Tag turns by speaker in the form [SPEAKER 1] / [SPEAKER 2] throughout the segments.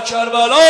[SPEAKER 1] کربلا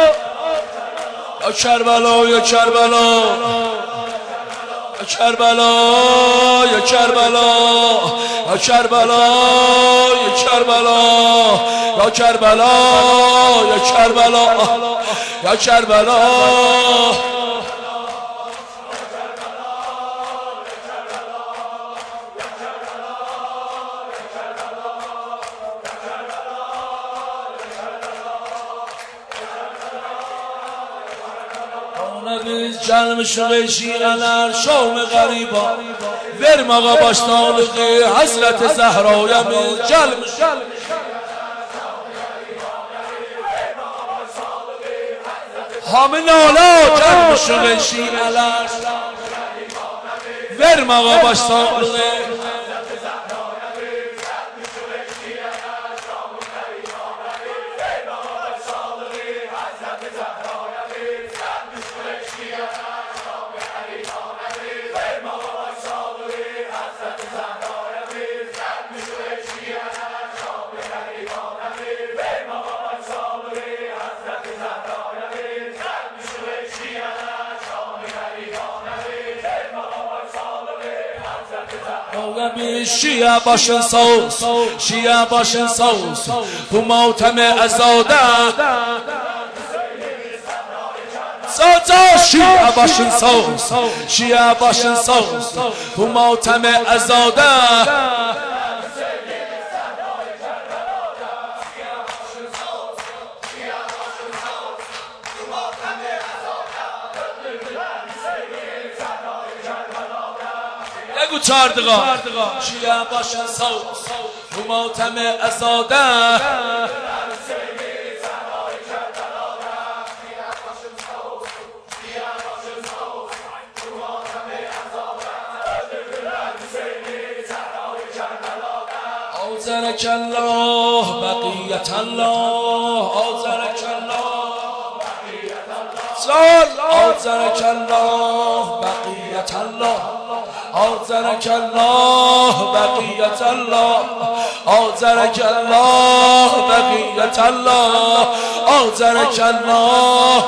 [SPEAKER 1] یا کربلا یا کربلا یا کربلا یا کربلا یا کربلا یا کربلا یا کربلا یا کربلا یا کربلا جلم شویشی علر شام غریبا ورم آقا باش صادقی حضرت زهرایم جلم حامل آلا جلم شویشی علر ورم آقا باش صادقی شیعه باشن سوس شیعه باشن سوس تو ماتم ازاده سازا شیعه باشن سوس شیعه باشن سوس تو ماتم ازاده چاردگاه شیعه باشن سوس تو ماتم ازاده آذرک الله بقیت الله آذرک الله بقیت الله آذرک الله بقیت الله آذرک الله بقیت الله آذرک الله بقیت الله آذرک الله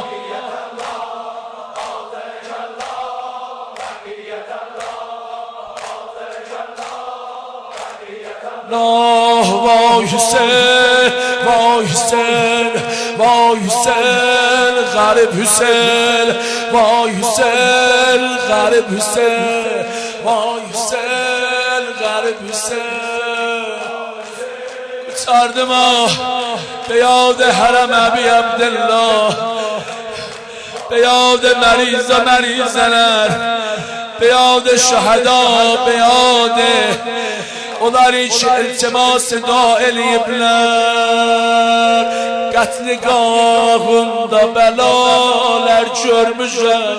[SPEAKER 1] وای حسین وای حسین وای حسین غریب حسین وای حسین غریب حسین وای حسین غریب حسین سرد ما به یاد حرم ابی عبدالله به یاد مریض و مریضنر به یاد شهدا به یاد onlar hiç iltimas dua eləyiblər qətligahında bəlalər görmüşəm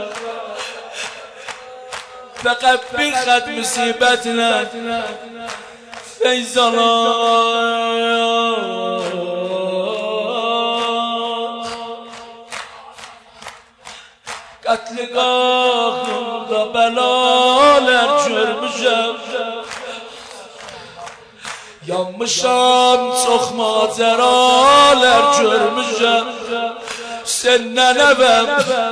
[SPEAKER 1] Fəqət bir xət müsibətlə feyzalar qətligahında bəlalər görmüşəm Yanmışam çox macəralər görmüşəm Sənnənəvəm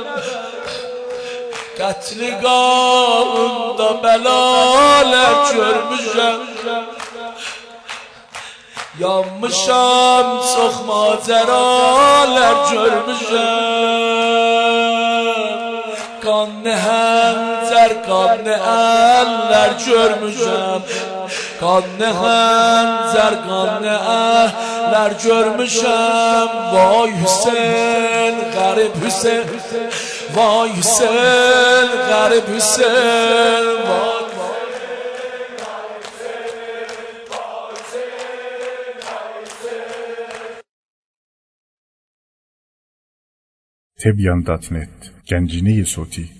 [SPEAKER 1] qətligahında bəlalər görmüşəm Yanmışam çox macəralər görmüşəm Qanlı həncər, qanlı əllər görmüşəm Qanlı həncər, qanlı əllər görmüşəm Vay Hüseyin, qərib Hüseyin Vay Hüseyin, qərib Hüseyin
[SPEAKER 2] Tebyan.net Gencini Yesoti